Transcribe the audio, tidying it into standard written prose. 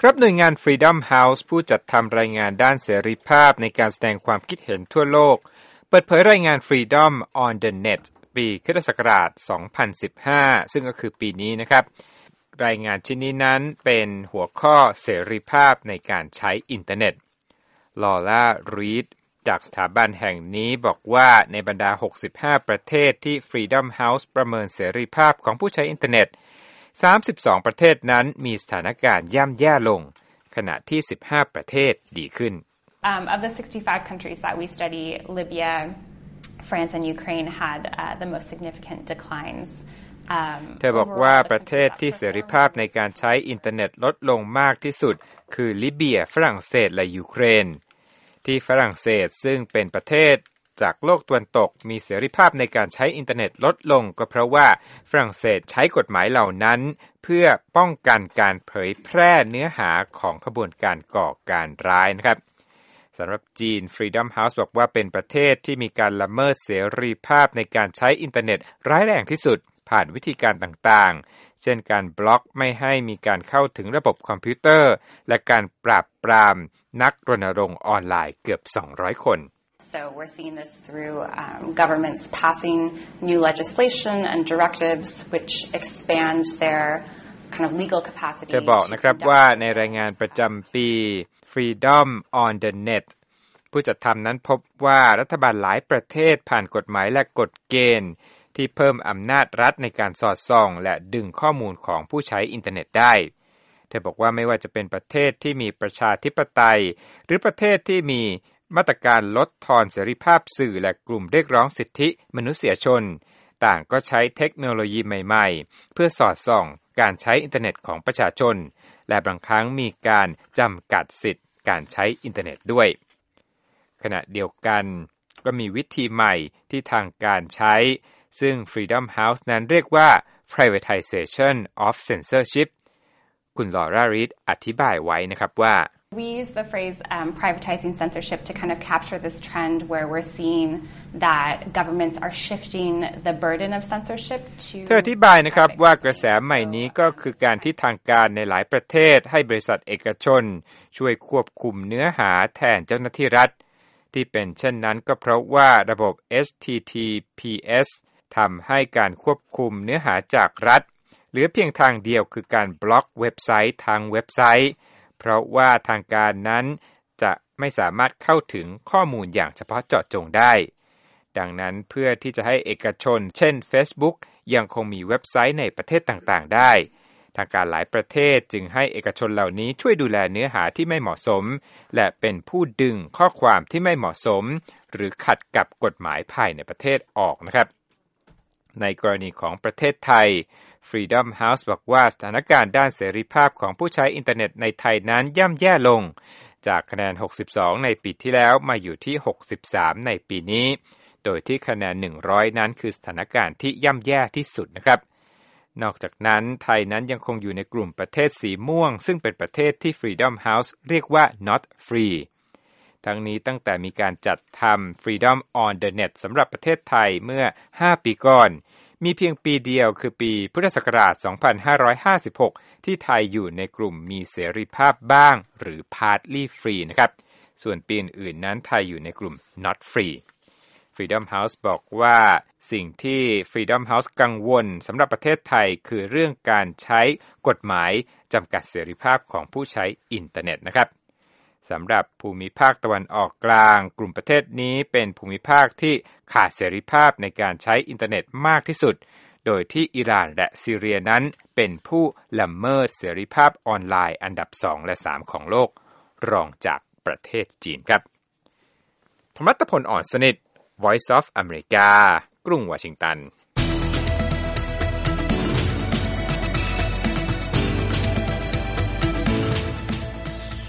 ครับหน่วยงาน Freedom House ผู้จัดทำรายงานด้านเสรีภาพในการแสดงความคิดเห็นทั่วโลกเปิดเผยรายงาน Freedom on the Net ปีค.ศ. 2015 ซึ่งก็คือปีนี้นะครับรายงานชิ้นนี้นั้นเป็นหัวข้อเสรีภาพในการใช้อินเทอร์เน็ตลอร่า รีดจากสถาบันแห่งนี้บอกว่าในบรรดา65ประเทศที่ Freedom House ประเมินเสรีภาพของผู้ใช้อินเทอร์เน็ต32ประเทศนั้นมีสถานการณ์ย่ำแย่ลงขณะที่15ประเทศดีขึ้น Of the 65 countries that we study, Libya, France and Ukraine had the most significant declines. เธอบอกว่าประเทศที่เสรีภาพในการใช้อินเทอร์เน็ตลดลงมากที่สุดคือลิเบียฝรั่งเศสและยูเครนที่ฝรั่งเศสซึ่งเป็นประเทศจากโลกตะวันตกมีเสรีภาพในการใช้อินเทอร์เน็ตลดลงก็เพราะว่าฝรั่งเศสใช้กฎหมายเหล่านั้นเพื่อป้องกันการเผยแพร่เนื้อหาของขบวนการก่อการร้ายนะครับสำหรับจีน Freedom House บอกว่าเป็นประเทศที่มีการละเมิดเสรีภาพในการใช้อินเทอร์เน็ตร้ายแรงที่สุดผ่านวิธีการต่างๆเช่นการบล็อกไม่ให้มีการเข้าถึงระบบคอมพิวเตอร์และการปราบปรามนักรณรงค์ออนไลน์เกือบ200คน So we're seeing this through governments passing new legislation and directives which expand their kind of legal capacity. จะบอกนะครับว่าในรายงานประจำปี Freedom on the Net ผู้จัดทำนั้นพบว่ารัฐบาลหลายประเทศผ่านกฎหมายและกฎเกณฑ์ที่เพิ่มอำนาจรัฐในการสอดส่องและดึงข้อมูลของผู้ใช้อินเทอร์เน็ตได้เธอบอกว่าไม่ว่าจะเป็นประเทศที่มีประชาธิปไตยหรือประเทศที่มีมาตรการลดทอนเสรีภาพสื่อและกลุ่มเรียกร้องสิทธิมนุษยชนต่างก็ใช้เทคโนโลยีใหม่ๆเพื่อสอดส่องการใช้อินเทอร์เน็ตของประชาชนและบางครั้งมีการจำกัดสิทธิ์การใช้อินเทอร์เน็ตด้วยขณะเดียวกันก็มีวิธีใหม่ที่ทางการใช้ซึ่ง Freedom House นั้นเรียกว่า privatization of censorship คุณลอร่า รีดอธิบายไว้นะครับว่า We use the phrase privatizing censorship to kind of capture this trend where we're seeing that governments are shifting the burden of censorship to เธออธิบายนะครับว่ากระแสใหม่นี้ก็คือการที่ทางการในหลายประเทศให้บริษัทเอกชนช่วยควบคุมเนื้อหาแทนเจ้าหน้าที่รัฐที่เป็นเช่นนั้นก็เพราะว่าระบบ HTTPS ทำให้การควบคุมเนื้อหาจากรัฐเหลือเพียงทางเดียวคือการบล็อกเว็บไซต์ทางเว็บไซต์เพราะว่าทางการนั้นจะไม่สามารถเข้าถึงข้อมูลอย่างเฉพาะเจาะจงได้ดังนั้นเพื่อที่จะให้เอกชนเช่น Facebook ยังคงมีเว็บไซต์ในประเทศต่างๆได้ทางการหลายประเทศจึงให้เอกชนเหล่านี้ช่วยดูแลเนื้อหาที่ไม่เหมาะสมและเป็นผู้ดึงข้อความที่ไม่เหมาะสมหรือขัดกับกฎหมายภายในประเทศออกนะครับในกรณีของประเทศไทยFreedom House บอกว่าสถานการณ์ด้านเสรีภาพของผู้ใช้อินเทอร์เน็ตในไทยนั้นย่ำแย่ลงจากคะแนน62ในปีที่แล้วมาอยู่ที่63ในปีนี้โดยที่คะแนน100นั้นคือสถานการณ์ที่ย่ำแย่ที่สุดนะครับนอกจากนั้นไทยนั้นยังคงอยู่ในกลุ่มประเทศสีม่วงซึ่งเป็นประเทศที่ Freedom House เรียกว่า not free ทั้งนี้ตั้งแต่มีการจัดทำ Freedom on the Net สำหรับประเทศไทยเมื่อ5ปีก่อนมีเพียงปีเดียวคือปีพุทธศักราช 2556 ที่ไทยอยู่ในกลุ่มมีเสรีภาพบ้างหรือ partly free นะครับส่วนปีอื่นๆนั้นไทยอยู่ในกลุ่ม not free Freedom House บอกว่าสิ่งที่ Freedom House กังวลสำหรับประเทศไทยคือเรื่องการใช้กฎหมายจำกัดเสรีภาพของผู้ใช้อินเทอร์เน็ตนะครับสำหรับภูมิภาคตะวันออกกลางกลุ่มประเทศนี้เป็นภูมิภาคที่ขาดเสรีภาพในการใช้อินเทอร์เน็ตมากที่สุดโดยที่อิหร่านและซีเรียนั้นเป็นผู้ละเมิดเสรีภาพออนไลน์อันดับ2และ3ของโลกรองจากประเทศจีนครับธรรมรัตน์พล อ่อนสนิท Voice of America กรุงวอชิงตัน